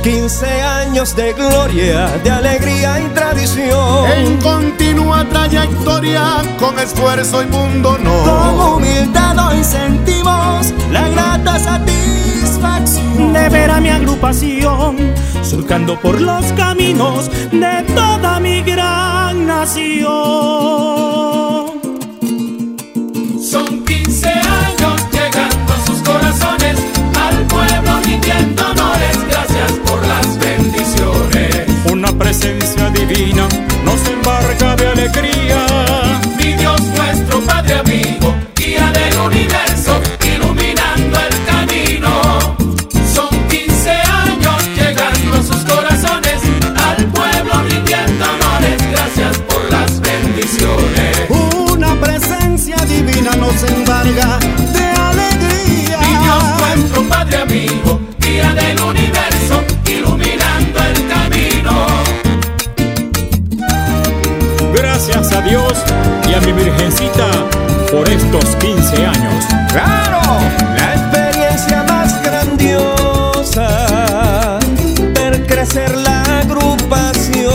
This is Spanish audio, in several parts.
15 años de gloria, de alegría y tradición. En continua trayectoria, con esfuerzo y mundo no. Con humildad hoy sentimos la grata satisfacción de ver a mi agrupación surcando por los caminos de toda mi gran nación. Son 15 años llegando a sus corazones, al pueblo rindiendo honores, gracias por las bendiciones. Una presencia divina nos embarga de alegría. Mi Dios nuestro Padre amigo, guía del universo, iluminando el camino. Son 15 años llegando a sus corazones, al pueblo rindiendo honores, gracias por las bendiciones. Una presencia divina nos embarga de alegría. Mi Dios nuestro Padre amigo, guía del universo, iluminando el camino. Gracias a Dios y a mi Virgencita por estos 15 años. ¡Claro! La experiencia más grandiosa, ver crecer la agrupación.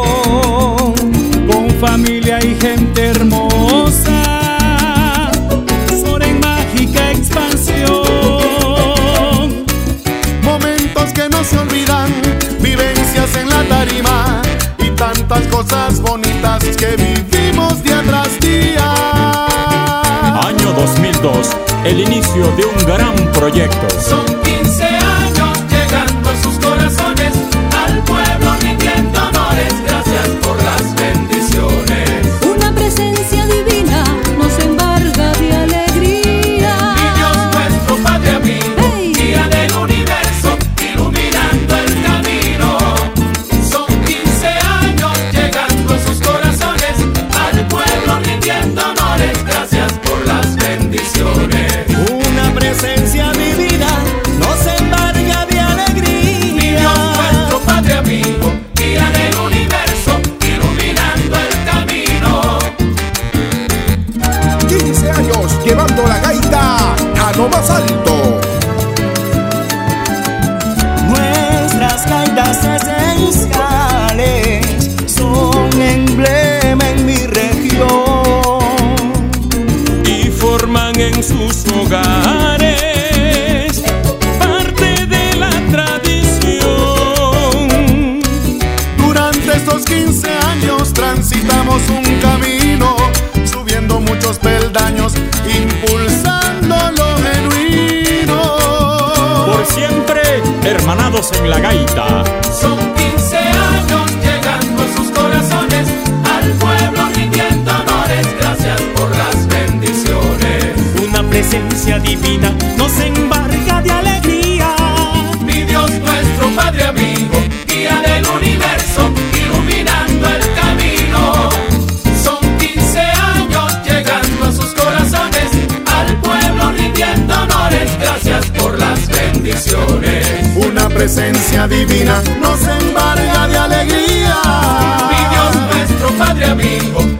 Con familia y gente hermosa, son en mágica expansión. Momentos que no se olvidan, vivencias en la tarima y tantas cosas bonitas que vivimos día tras día. Año 2002, el inicio de un gran proyecto. Son 15 años llegando a sus corazones, al pueblo rindiendo honores, gracias por las bendiciones. Una presencia divina nos embarga de alegría. Mi Dios nuestro Padre amigo, guía del universo, iluminando el camino. Son 15 años llegando a sus corazones, al pueblo rindiendo honores, gracias por las bendiciones. Una presencia divina nos embarga de alegría. Mi Dios nuestro Padre amigo, guía del universo, iluminando el camino. 15 años llevando la gaita a lo más alto. Nuestras gaitas esenciales son emblema en mi región Y forman en sus hogares parte de la tradición. Durante estos 15 años transitamos un camino, subiendo muchos peldaños, impulsando lo genuino. Por siempre, hermanados en la gaita. Son 15 años llegando a sus corazones, al pueblo rindiendo honores, gracias por las bendiciones. Una presencia divina nos embarga de alegría. Mi Dios nuestro Padre amigo, guía del universo, iluminando el camino. Son 15 años llegando a sus corazones, al pueblo rindiendo honores, gracias por las bendiciones. Una presencia divina nos embarga de alegría. Mi Dios nuestro Padre amigo,